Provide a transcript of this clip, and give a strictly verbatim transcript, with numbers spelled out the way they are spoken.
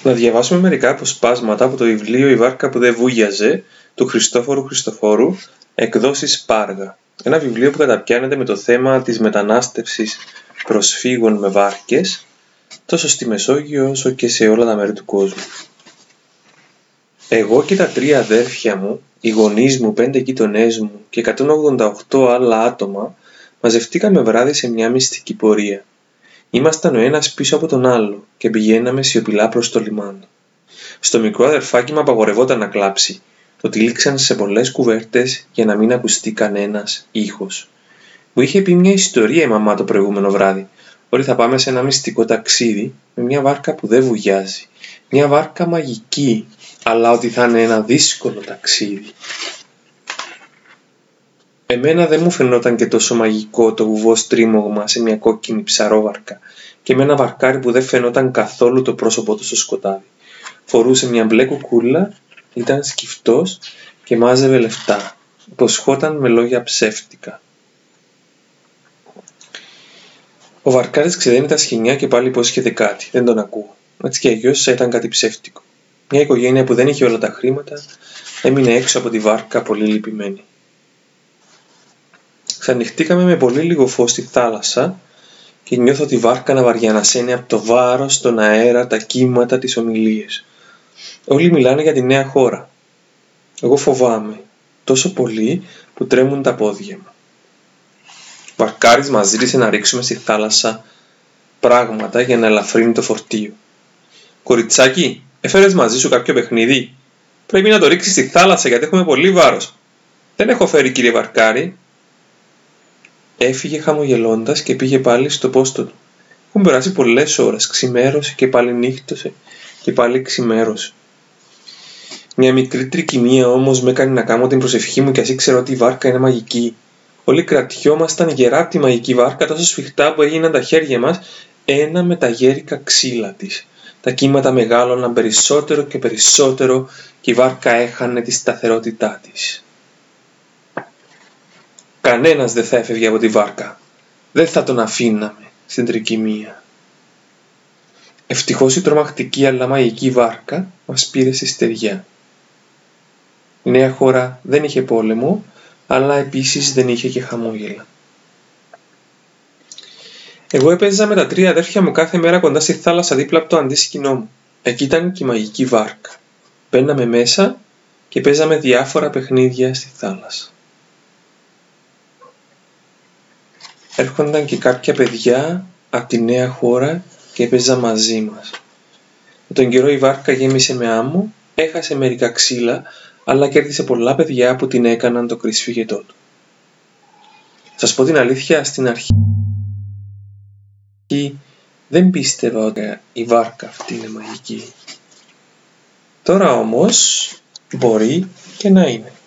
Να διαβάσουμε μερικά αποσπάσματα από το βιβλίο «Η βάρκα που δεν βούγιαζε» του Χριστόφορου Χριστοφόρου, εκδόσεις Πάργα. Ένα βιβλίο που καταπιάνεται με το θέμα της μετανάστευσης προσφύγων με βάρκες, τόσο στη Μεσόγειο όσο και σε όλα τα μέρη του κόσμου. Εγώ και τα τρία αδέρφια μου, οι γονείς μου, πέντε γείτονές μου και εκατόν ογδόντα οκτώ άλλα άτομα μαζευτήκαμε βράδυ σε μια μυστική πορεία. Ήμασταν ο ένας πίσω από τον άλλο και πηγαίναμε σιωπηλά προς το λιμάνι. Στο μικρό αδερφάκι μου απαγορευόταν να κλάψει. Το τυλίξαν σε πολλές κουβέρτες για να μην ακουστεί κανένας ήχος. Μου είχε πει μια ιστορία η μαμά το προηγούμενο βράδυ, ότι θα πάμε σε ένα μυστικό ταξίδι με μια βάρκα που δεν βουλιάζει. Μια βάρκα μαγική, αλλά ότι θα είναι ένα δύσκολο ταξίδι. Εμένα δεν μου φαινόταν και τόσο μαγικό το βουβό στρίμωγμα σε μια κόκκινη ψαρόβαρκα και με ένα βαρκάρι που δεν φαινόταν καθόλου το πρόσωπό του στο σκοτάδι. Φορούσε μια μπλε κουκούλα, ήταν σκυφτός και μάζευε λεφτά. Υποσχόταν με λόγια ψεύτικα. Ο βαρκάρης ξεδένει τα σχοινιά και πάλι υπόσχεται κάτι. Δεν τον ακούω. Έτσι και αλλιώς ήταν κάτι ψεύτικο. Μια οικογένεια που δεν είχε όλα τα χρήματα έμεινε έξω από τη βάρκα πολύ λυπημένη. Ξανυχτήκαμε με πολύ λίγο φως στη θάλασσα και νιώθω τη βάρκα να βαριανασένει από το βάρος, τον αέρα, τα κύματα, τις ομιλίες. Όλοι μιλάνε για τη νέα χώρα. Εγώ φοβάμαι τόσο πολύ που τρέμουν τα πόδια μου. Ο βαρκάρης μας ζήτησε να ρίξουμε στη θάλασσα πράγματα για να ελαφρύνει το φορτίο. «Κοριτσάκι, έφερες μαζί σου κάποιο παιχνίδι? Πρέπει να το ρίξεις στη θάλασσα γιατί έχουμε πολύ βάρος». «Δεν έχω φέρει, κύριε βαρκάρη». Έφυγε χαμογελώντας και πήγε πάλι στο πόστο του. Έχουν περάσει πολλές ώρες, ξημέρωσε και πάλι νύχτωσε και πάλι ξημέρωσε. Μια μικρή τρικυμία όμως με έκανε να κάνω την προσευχή μου και ας ήξερα ότι η βάρκα είναι μαγική. Όλοι κρατιόμασταν γερά από τη μαγική βάρκα τόσο σφιχτά που έγιναν τα χέρια μας ένα με τα γέρικα ξύλα της. Τα κύματα μεγάλωναν περισσότερο και περισσότερο και η βάρκα έχανε τη σταθερότητά της. Κανένας δεν θα έφευγε από τη βάρκα. Δεν θα τον αφήναμε στην τρικυμία. Ευτυχώς η τρομακτική αλλά μαγική βάρκα μας πήρε στη στεριά. Η νέα χώρα δεν είχε πόλεμο, αλλά επίσης δεν είχε και χαμόγελα. Εγώ έπαιζα με τα τρία αδέρφια μου κάθε μέρα κοντά στη θάλασσα δίπλα από το αντίσκηνό μου. Εκεί ήταν και η μαγική βάρκα. Μπαίναμε μέσα και παίζαμε διάφορα παιχνίδια στη θάλασσα. Έρχονταν και κάποια παιδιά από τη νέα χώρα και έπαιζαν μαζί μας. Με τον καιρό η βάρκα γέμισε με άμμο, έχασε μερικά ξύλα, αλλά κέρδισε πολλά παιδιά που την έκαναν το κρυσφύγετό του. Σας πω την αλήθεια, στην αρχή δεν πίστευα ότι η βάρκα αυτή είναι μαγική. Τώρα όμως μπορεί και να είναι.